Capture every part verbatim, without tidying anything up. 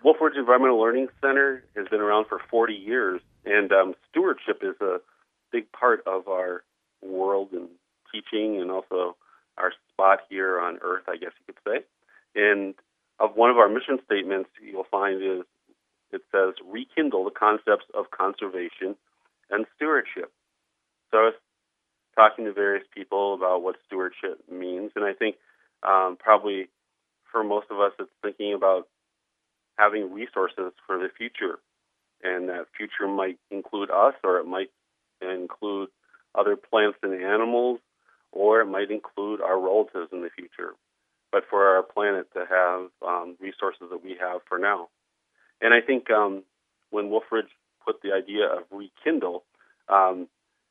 Wolf Ridge Environmental Learning Center has been around for forty years, and um, stewardship is a big part of our world and teaching, and also our spot here on Earth, I guess you could say. And of one of our mission statements, you'll find is it says, rekindle the concepts of conservation and stewardship. So I was talking to various people about what stewardship means, and I think um, probably for most of us, it's thinking about having resources for the future, and that future might include us, or it might include other plants and animals, or it might include our relatives in the future. But for our planet to have um, resources that we have for now. And I think um, when Wolf Ridge put the idea of rekindle, um,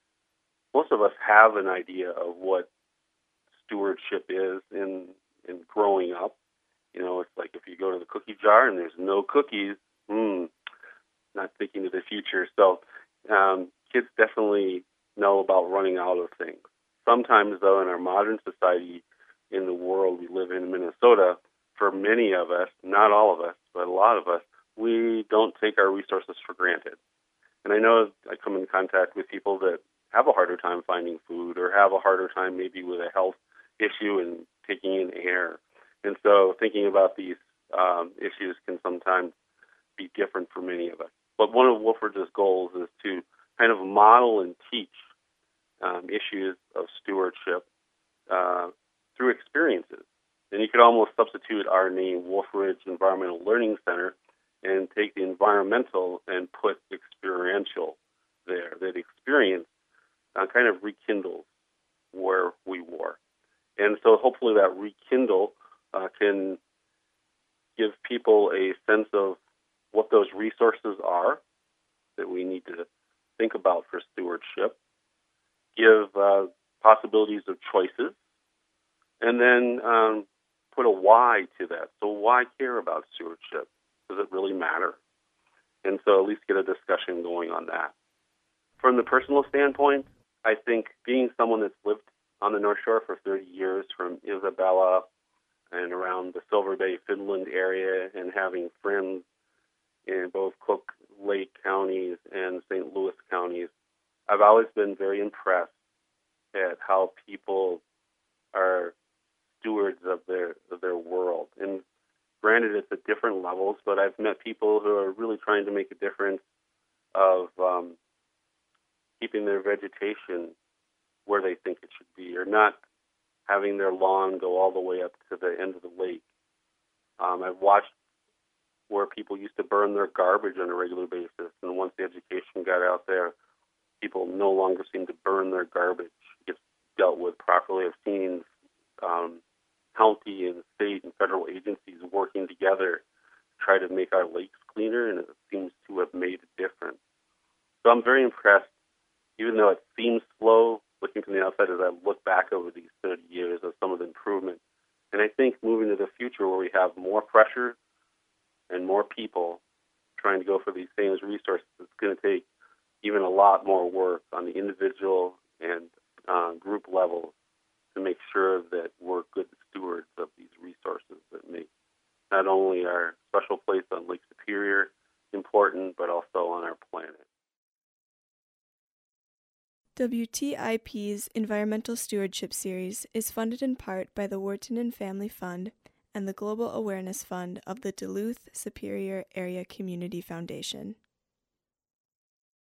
most of us have an idea of what stewardship is in in growing up. You know, it's like if you go to the cookie jar and there's no cookies, hmm, not thinking of the future. So um, kids definitely know about running out of things. Sometimes, though, in our modern society, in the world we live in, Minnesota, for many of us, not all of us, but a lot of us, we don't take our resources for granted. And I know I come in contact with people that have a harder time finding food, or have a harder time maybe with a health issue and taking in air. And so thinking about these um, issues can sometimes be different for many of us. But one of Wolf Ridge's goals is to kind of model and teach um, issues of stewardship uh, through experiences. And you could almost substitute our name, Wolf Ridge Environmental Learning Center, and take the environmental and put experiential there. That experience uh, kind of rekindles where we were. And so hopefully that rekindle uh, can give people a sense of what those resources are that we need to think about for stewardship, give uh, possibilities of choices, and then um, put a why to that. So why care about stewardship? Does it really matter? And so at least get a discussion going on that. From the personal standpoint, I think being someone that's lived on the North Shore for thirty years, from Isabella and around the Silver Bay, Finland area, and having friends in both Cook Lake counties and Saint Louis counties, I've always been very impressed at how people are stewards of their of their world. And granted, it's at different levels, but I've met people who are really trying to make a difference of um, keeping their vegetation where they think it should be, or not having their lawn go all the way up to the end of the lake. Um, I've watched where people used to burn their garbage on a regular basis, and once the education got out there, people no longer seem to burn their garbage. It gets dealt with properly. I've seen um, county and state and federal agencies working together to try to make our lakes cleaner, and it seems to have made a difference. So I'm very impressed, even though it seems slow, looking from the outside as I look back over these thirty years of some of the improvement. And I think moving to the future where we have more pressure and more people trying to go for these same resources, it's going to take even a lot more work on the individual and uh, group levels to make sure that we're good stewards of these resources that make not only our special place on Lake Superior important, but also on our planet. W T I P's Environmental Stewardship Series is funded in part by the Wharton and Family Fund and the Global Awareness Fund of the Duluth Superior Area Community Foundation.